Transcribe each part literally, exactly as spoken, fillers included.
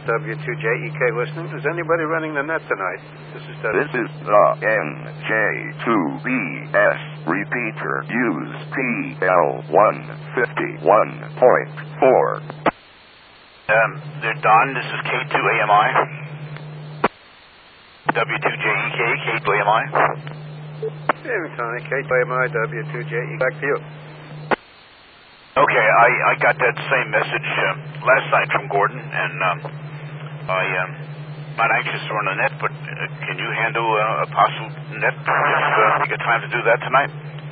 W two J E K listening. Is anybody running the net tonight? This is W. This is the N J two B S repeater. Use P L one fifty-one point four. Um, they're Don. This is K two A M I. W two J E K, K two A M I. Hey, Tony. K two A M I, W two J E K. Back to you. Okay, I, I got that same message uh, last night from Gordon, and um, I am um, not anxious to run a net, but uh, can you handle uh, a possible net if uh, you get time to do that tonight?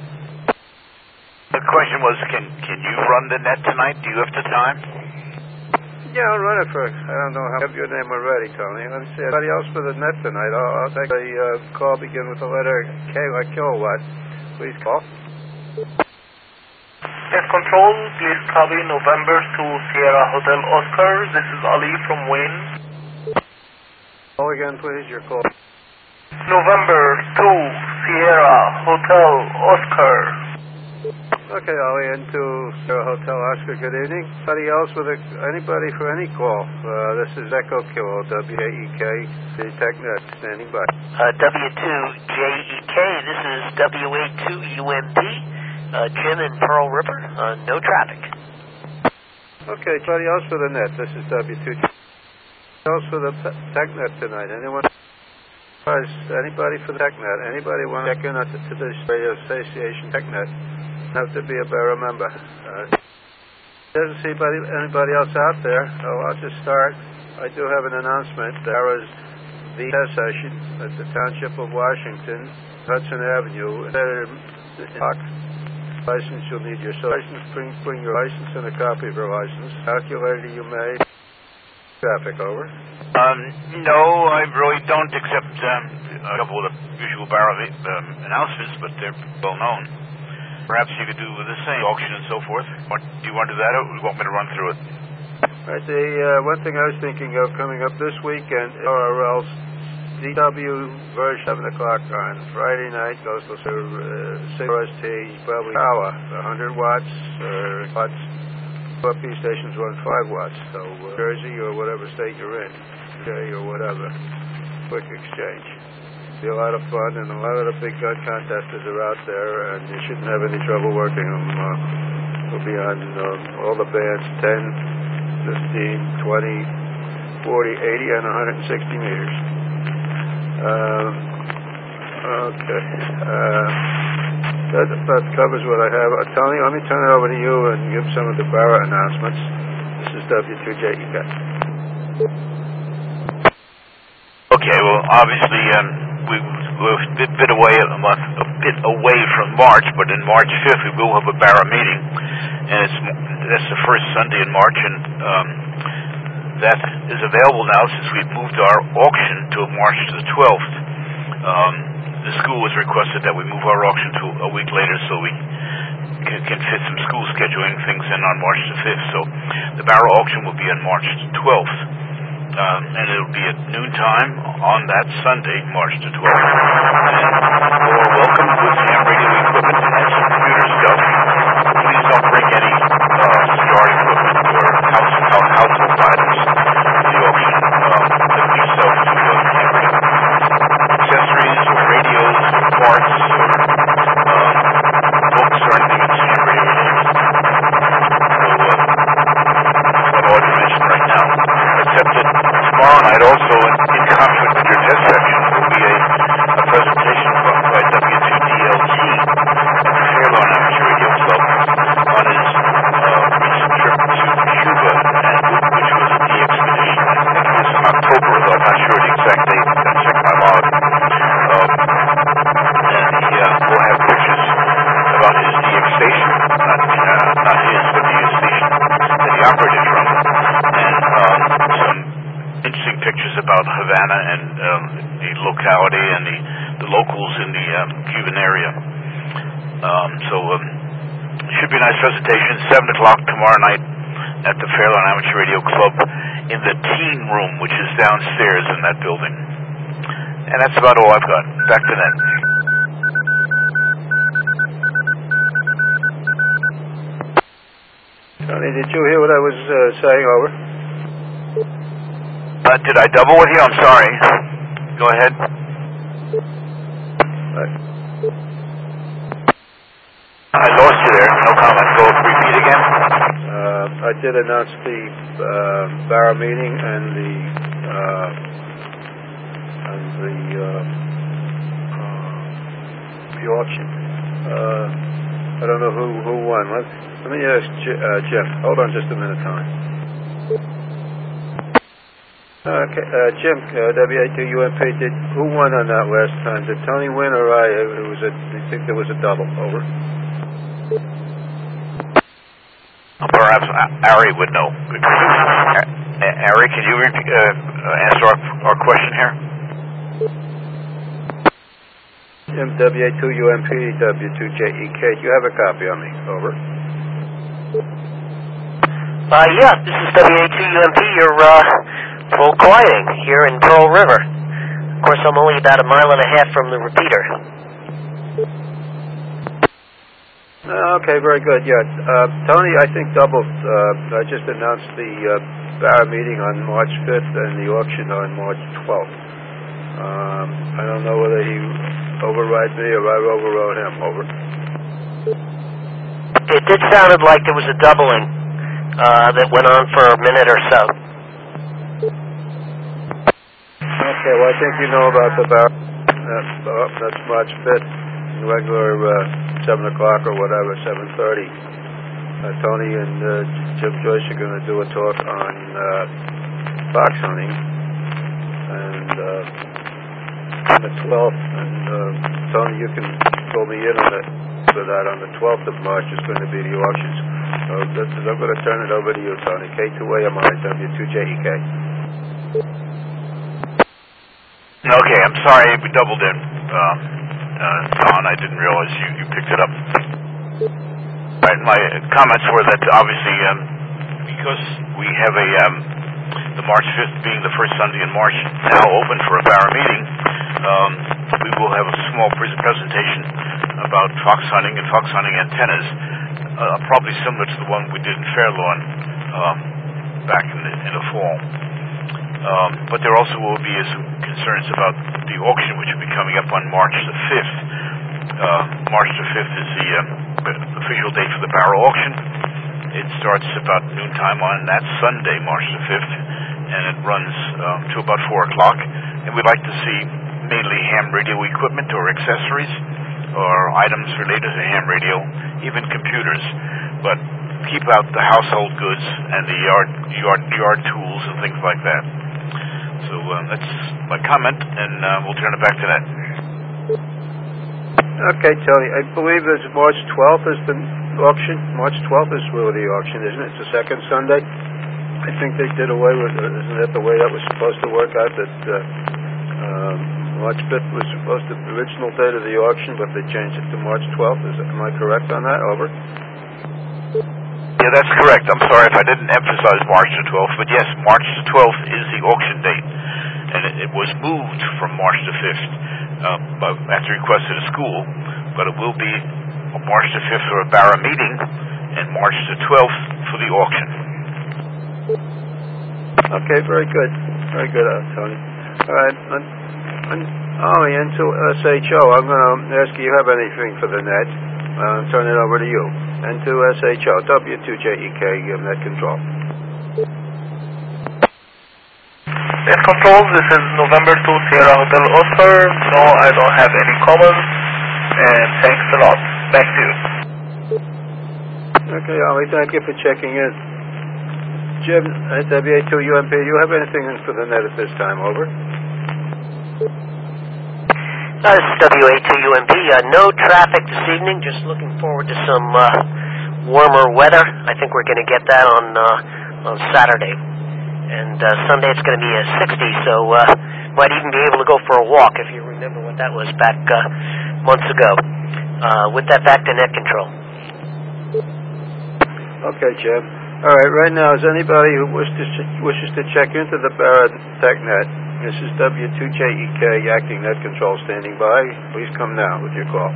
The question was, can can you run the net tonight? Do you have the time? Yeah, I'll run it for, I don't know how I have your name already, Tony. Let's see, anybody else for the net tonight? I'll, I'll take a uh, call, begin with the letter K like kilowatt. Please call. Yes, Control, please copy November to Sierra Hotel Oscar. This is Ali from Wayne. Call again, please, your call. November to Sierra Hotel Oscar. Okay, Ali, into Sierra Hotel Oscar. Good evening. Anybody else with a, anybody for any call? Uh, this is Echo Kilo, W A E K, the TechNet, standing by. Uh, W two J E K, this is W A two U M P, uh, Jim in Pearl River, uh, no traffic. Okay, anybody else for the net? This is W two J E K. Anybody else for the TechNet tonight? Anyone? Anybody for the TechNet? Anybody want to check in to this Radio Association TechNet? Have to be a bearer member. Uh, doesn't see anybody, anybody else out there, so I'll just start. I do have an announcement. There is the test session at the Township of Washington, Hudson Avenue. License, you'll need your license. Bring, bring your license and a copy of your license. Calculator you may. Traffic over. Um, no, I really don't, except um, a couple of the usual barrel um, announcements, but they're well known. Perhaps you could do the same auction and so forth. What, do you want to do that, or do you want me to run through it? Right, the uh, one thing I was thinking of coming up this weekend, O R L's D W version seven o'clock on Friday night goes to uh, six R S T, probably power, one hundred watts, or watts. P stations run five watts, so uh, Jersey or whatever state you're in, J or whatever, quick exchange. Be a lot of fun, and a lot of the big gun contesters are out there, and you shouldn't have any trouble working them. Uh, we'll be on um, all the bands, ten, fifteen, twenty, forty, eighty, and one hundred sixty meters. Uh, okay. Uh, that about covers what I have. Uh, Tony, let me turn it over to you and give some of the Barra announcements. This is W two J E K. Okay, well, obviously, um, we, we're a bit, bit away a month, a bit away from March, but in March fifth we will have a Barra meeting, and it's that's the first Sunday in March, and um, that is available now since we've moved our auction to March to the twelfth. Um, the school has requested that we move our auction to a week later so we can, can fit some school scheduling things in on March the fifth. So the Barra auction will be on March the twelfth. Um, and it'll be at noontime on that Sunday, March the twelfth. And you're welcome with ham radio equipment and some computer stuff. Please don't bring any uh, yard equipment or house, household items to the auction. Um, limit yourself to uh, ham radio accessories or radios or parts or um, books or anything that's ham radio related. So uh, that's what Audrey mentioned right now. Except that tomorrow night also, in, in conflict with your test section, will be a, a presentation from, by W two D L T at the Fairlawn Amateur Radio Club on his uh, recent trip to Cuba, and which was a de-expedition. I think it was in October, though I'm not sure the exact date. I'm going to check my log. Um, and he uh, will have pictures about his D X station, not, uh, not his, but the station that he operated from, and um, some interesting pictures about Havana and um, the locality and the, the locals in the um, Cuban area. Um, so um, it should be a nice presentation. seven o'clock tomorrow night at the Fairlawn Amateur Radio Club in the teen room, which is downstairs in that building. And that's about all I've got. Back to Ned. Tony, did you hear what I was uh, saying? Over. Uh, did I double with you? I'm sorry. Go ahead. Right. I lost you there. No comment. Go repeat again. Uh, I did announce the uh, Barra meeting and the uh, and the uh, uh, the auction. Uh, I don't know who who won. Let, let me ask J- uh, Jim. Hold on just a minute, Tony. Okay, uh, Jim, uh, W A two U M P. Did who won on that last time? Did Tony win or I? It was a. I think there was a double. Over. Perhaps Ari would know. Ari, can you repeat, uh, answer our, our question here? Jim, W A two U M P, W two J E K. Do you have a copy on me? Over. Uh, yeah, this is W A two U M P. You're, uh, full colliding here in Pearl River. Of course, I'm only about a mile and a half from the repeater. Uh, okay, very good. Yeah, uh, Tony, I think doubled. Uh, I just announced the uh, Barra meeting on March fifth and the auction on March twelfth. Um, I don't know whether he override me or I overrode him. Over. It did sounded like there was a doubling uh, that went on for a minute or so. Okay, well, I think you know about the Barra. Uh, oh, that's March fifth, regular uh, seven o'clock or whatever, seven thirty. Uh, Tony and uh, Jim Joyce are going to do a talk on uh, fox hunting, and uh, on the twelfth. And uh, Tony, you can fill me in on it for that. On the twelfth of March is going to be the auctions. So this is, I'm going to turn it over to you, Tony. K two A M I, W two J E K. Okay, I'm sorry we doubled in. Uh, uh, Don, I didn't realize you, you picked it up. Right, my comments were that obviously um, because we have a um, the March fifth being the first Sunday in March now open for a Barra meeting, um, we will have a small pre- presentation about fox hunting and fox hunting antennas, uh, probably similar to the one we did in Fairlawn um, back in the, in the fall. Um, but there also will be some concerns about the auction, which will be coming up on March the fifth. Uh, March the fifth is the uh, official date for the Barra auction. It starts about noontime on that Sunday, March the fifth, and it runs um, to about four o'clock. And we'd like to see mainly ham radio equipment or accessories or items related to ham radio, even computers. But keep out the household goods and the yard, yard, yard tools and things like that. So uh, that's my comment, and uh, we'll turn it back to that. Okay, Tony. I believe it's March twelfth is the auction. March twelfth is really the auction, isn't it? It's the second Sunday. I think they did away with it. Isn't that the way that was supposed to work out? That uh, um, March fifth was supposed to be the original date of the auction, but they changed it to March twelfth. Is it, am I correct on that? Over. Yeah, that's correct. I'm sorry if I didn't emphasize March the twelfth, but yes, March the twelfth is the auction date, and it, it was moved from March the fifth uh, at the request of the school, but it will be March the fifth for a Barra meeting and March the twelfth for the auction. Okay, very good. Very good, uh, Tony. All right. I'm, I'm, oh, into S H O, I'm going to ask you, you have anything for the net? Uh, turn it over to you. And to S H O, W two J E K, net control. Net control, this is November two Sierra Hotel Oscar. No, I don't have any comments. And thanks a lot. Back to you. Okay, Ollie, thank you for checking in. Jim, at W A two U M P, do you have anything in for the net at this time? Over. Uh, this is W A two U M P. Uh, no traffic this evening. Just looking forward to some uh, warmer weather. I think we're going to get that on uh, on Saturday. And uh, Sunday it's going to be a sixty, so uh, might even be able to go for a walk if you remember what that was back uh, months ago. Uh, with that, back to net control. Okay, Jim. All right, right now, is anybody who wishes to, ch- wishes to check into the Barra TechNet? This is W two J E K, acting net control, standing by. Please come now with your call.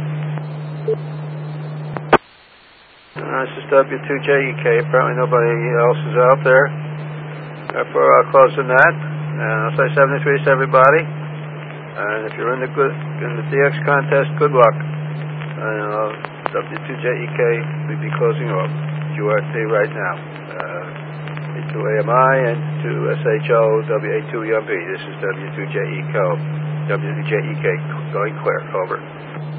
Uh, this is W two J E K. Apparently nobody else is out there. Therefore, I'll close the net. And I'll say seventy-three to everybody. And if you're in the good in the D X contest, good luck. And uh, W two J E K will be closing off Q R T right now. Uh, A two A M I and to S H O W A two E M P. This is W two J E K. W two J E K going clear. Over.